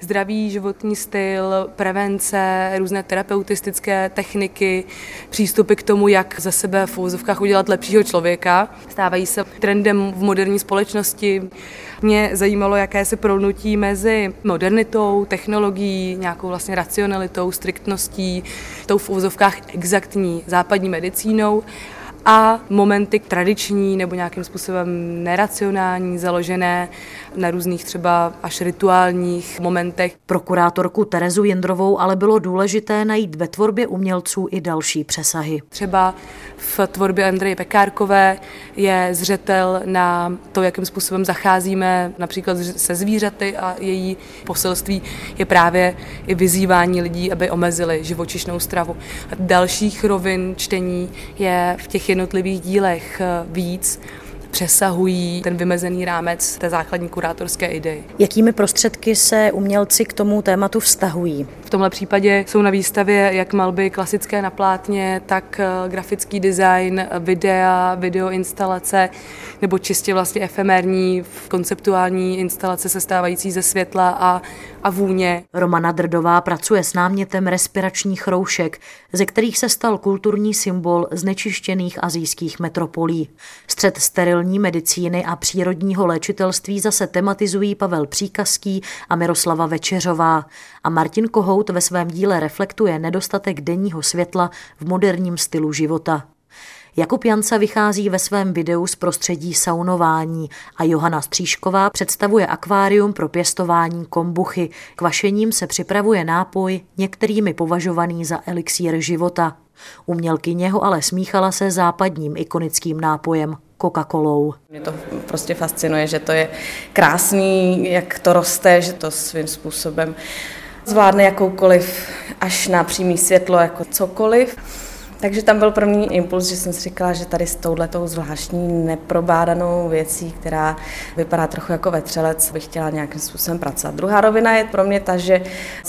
zdravý životní styl, prevence, různé terapeutistické techniky, přístupy k tomu, jak ze sebe v uvozovkách udělat lepšího člověka. Stávají se trendem v moderní společnosti. Mě zajímalo, jaké se prolnutí mezi modernitou, technologií, nějakou vlastně racionalitou, striktností, tou v uvozovkách exaktní západní medicínou a momenty tradiční nebo nějakým způsobem neracionální, založené na různých třeba až rituálních momentech. Pro kurátorku Terezu Jindrovou ale bylo důležité najít ve tvorbě umělců i další přesahy. Třeba v tvorbě Andreje Pekárkové je zřetel na to, jakým způsobem zacházíme například se zvířaty a její poselství je právě i vyzývání lidí, aby omezili živočišnou stravu. A dalších rovin čtení je v těch jednotlivých dílech víc, přesahují ten vymezený rámec té základní kurátorské idei. Jakými prostředky se umělci k tomu tématu vztahují? V tomhle případě jsou na výstavě jak malby klasické na plátně, tak grafický design, videa, videoinstalace nebo čistě vlastně efemérní konceptuální instalace sestávající ze světla a vůně. Romana Drdová pracuje s námětem respiračních roušek, ze kterých se stal kulturní symbol znečištěných asijských metropolí. Střed sterilní medicíny a přírodního léčitelství zase tematizují Pavel Příkazský a Miroslava Večeřová. A Martin Kohout ve svém díle reflektuje nedostatek denního světla v moderním stylu života. Jakub Janca vychází ve svém videu z prostředí saunování a Johana Stříšková představuje akvárium pro pěstování kombuchy. K vašením se připravuje nápoj, některými považovaný za elixír života. Umělkyně ho ale smíchala se západním ikonickým nápojem Coca-Colou. Mě to prostě fascinuje, že to je krásný, jak to roste, že to svým způsobem zvládne jakoukoliv až na přímý světlo, jako cokoliv. Takže tam byl první impuls, že jsem si říkala, že tady s touhletou zvláštní neprobádanou věcí, která vypadá trochu jako vetřelec, bych chtěla nějakým způsobem pracovat. Druhá rovina je pro mě ta, že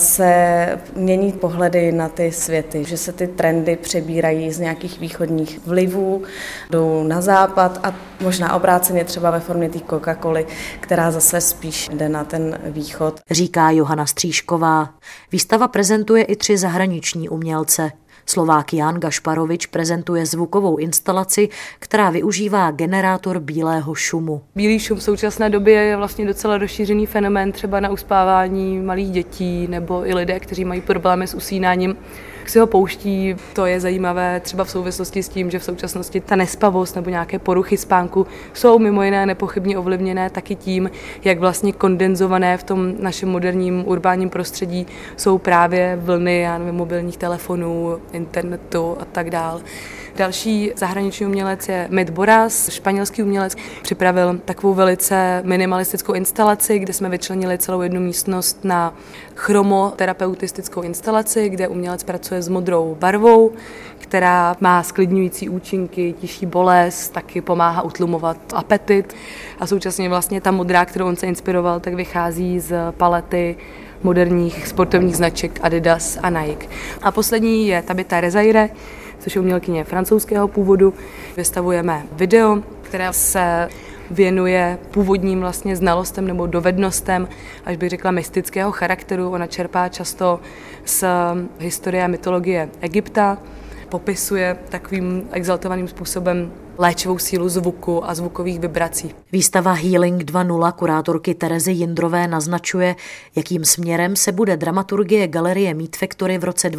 se mění pohledy na ty světy, že se ty trendy přebírají z nějakých východních vlivů, jdou na západ a možná obráceně třeba ve formě té Coca-Coly, která zase spíš jde na ten východ. Říká Johana Stříšková. Výstava prezentuje i 3 zahraniční umělce. Slovák Jan Gašparovič prezentuje zvukovou instalaci, která využívá generátor bílého šumu. Bílý šum v současné době je vlastně docela rozšířený fenomén třeba na uspávání malých dětí nebo i lidé, kteří mají problémy s usínáním, si ho pouští. To je zajímavé třeba v souvislosti s tím, že v současnosti ta nespavost nebo nějaké poruchy spánku jsou mimo jiné nepochybně ovlivněné taky tím, jak vlastně kondenzované v tom našem moderním urbánním prostředí jsou právě vlny mobilních telefonů, internetu a tak dál. Další zahraniční umělec je Mit Boras, španělský umělec. Připravil takovou velice minimalistickou instalaci, kde jsme vyčlenili celou jednu místnost na chromoterapeutistickou instalaci, kde umělec pracuje s modrou barvou, která má sklidňující účinky, tiší bolest, taky pomáhá utlumovat apetit. A současně vlastně ta modrá, kterou on se inspiroval, tak vychází z palety moderních sportovních značek Adidas a Nike. A poslední je Tabita Rezaire, což je umělkyně francouzského původu. Vystavujeme video, které se věnuje původním vlastně znalostem nebo dovednostem, až bych řekla mystického charakteru. Ona čerpá často z historie a mytologie Egypta, popisuje takovým exaltovaným způsobem léčivou sílu zvuku a zvukových vibrací. Výstava Healing 2.0 kurátorky Terezy Jindrové naznačuje, jakým směrem se bude dramaturgie Galerie Meat Factory v roce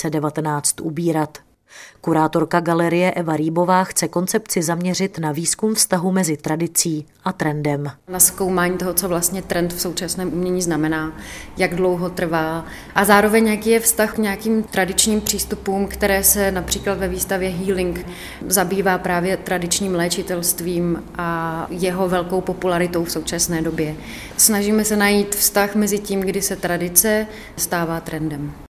2019 ubírat. Kurátorka galerie Eva Rýbová chce koncepci zaměřit na výzkum vztahu mezi tradicí a trendem. Na zkoumání toho, co vlastně trend v současném umění znamená, jak dlouho trvá a zároveň jaký je vztah k nějakým tradičním přístupům, které se například ve výstavě Healing zabývá právě tradičním léčitelstvím a jeho velkou popularitou v současné době. Snažíme se najít vztah mezi tím, kdy se tradice stává trendem.